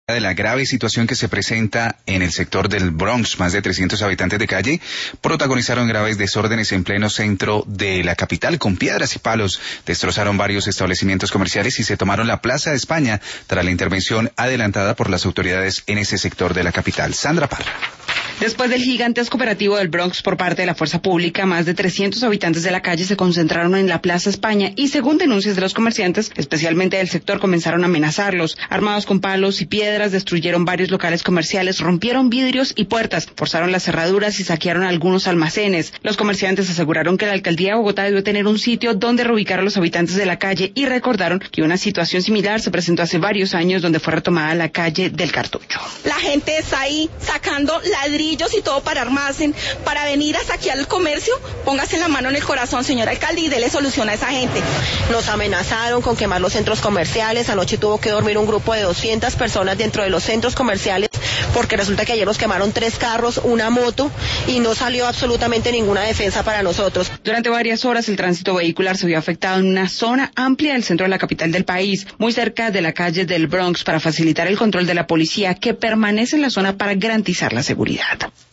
De la grave situación que se presenta en el sector del Bronx, más de 300 habitantes de calle protagonizaron graves desórdenes en pleno centro de la capital. Con piedras y palos destrozaron varios establecimientos comerciales y se tomaron la Plaza de España tras la intervención adelantada por las autoridades en ese sector de la capital. Sandra Parra. Después del gigantesco operativo del Bronx por parte de la fuerza pública, más de 300 habitantes de la calle se concentraron en la Plaza España y, según denuncias de los comerciantes, especialmente del sector, comenzaron a amenazarlos. Armados con palos y piedras, destruyeron varios locales comerciales, rompieron vidrios y puertas, forzaron las cerraduras y saquearon algunos almacenes. Los comerciantes aseguraron que la alcaldía de Bogotá debió tener un sitio donde reubicar a los habitantes de la calle y recordaron que una situación similar se presentó hace varios años, donde fue retomada la calle del Cartucho. La gente está ahí sacando ladrillos y todo para armarse, para venir a saquear el comercio. Póngase la mano en el corazón, señor alcalde, y dele solución a esa gente. Nos amenazaron con quemar los centros comerciales. Anoche tuvo que dormir un grupo de 200 personas dentro de los centros comerciales, porque resulta que ayer nos quemaron 3 carros, una moto, y no salió absolutamente ninguna defensa para nosotros. Durante varias horas el tránsito vehicular se vio afectado en una zona amplia del centro de la capital del país, muy cerca de la calle del Bronx, para facilitar el control de la policía, que permanece en la zona para garantizar la seguridad.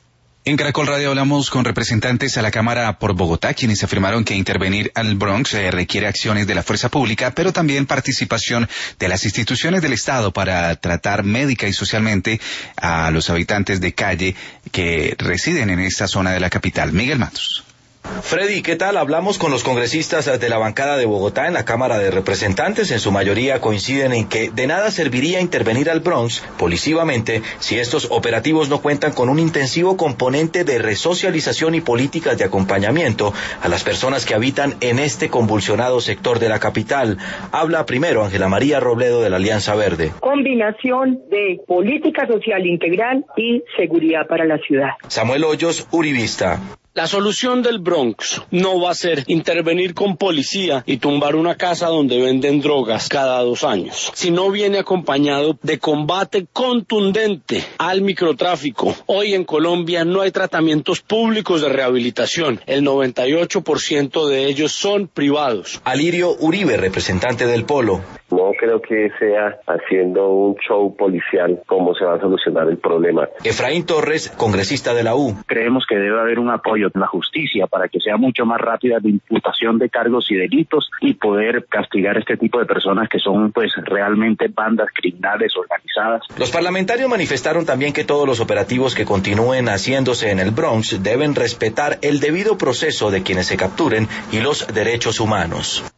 En Caracol Radio hablamos con representantes a la Cámara por Bogotá, quienes afirmaron que intervenir al Bronx requiere acciones de la fuerza pública, pero también participación de las instituciones del Estado para tratar médica y socialmente a los habitantes de calle que residen en esta zona de la capital. Miguel Matos. Freddy, ¿qué tal? Hablamos con los congresistas de la bancada de Bogotá en la Cámara de Representantes. En su mayoría coinciden en que de nada serviría intervenir al Bronx policivamente si estos operativos no cuentan con un intensivo componente de resocialización y políticas de acompañamiento a las personas que habitan en este convulsionado sector de la capital. Habla primero Ángela María Robledo de la Alianza Verde. Combinación de política social integral y seguridad para la ciudad. Samuel Hoyos, uribista. La solución del Bronx no va a ser intervenir con policía y tumbar una casa donde venden drogas cada 2 años, sino viene acompañado de combate contundente al microtráfico. Hoy en Colombia no hay tratamientos públicos de rehabilitación, el 98% de ellos son privados. Alirio Uribe, representante del Polo. No creo que sea haciendo un show policial cómo se va a solucionar el problema. Efraín Torres, congresista de la U. Creemos que debe haber un apoyo de la justicia para que sea mucho más rápida la imputación de cargos y delitos y poder castigar este tipo de personas que son pues realmente bandas criminales organizadas. Los parlamentarios manifestaron también que todos los operativos que continúen haciéndose en el Bronx deben respetar el debido proceso de quienes se capturen y los derechos humanos.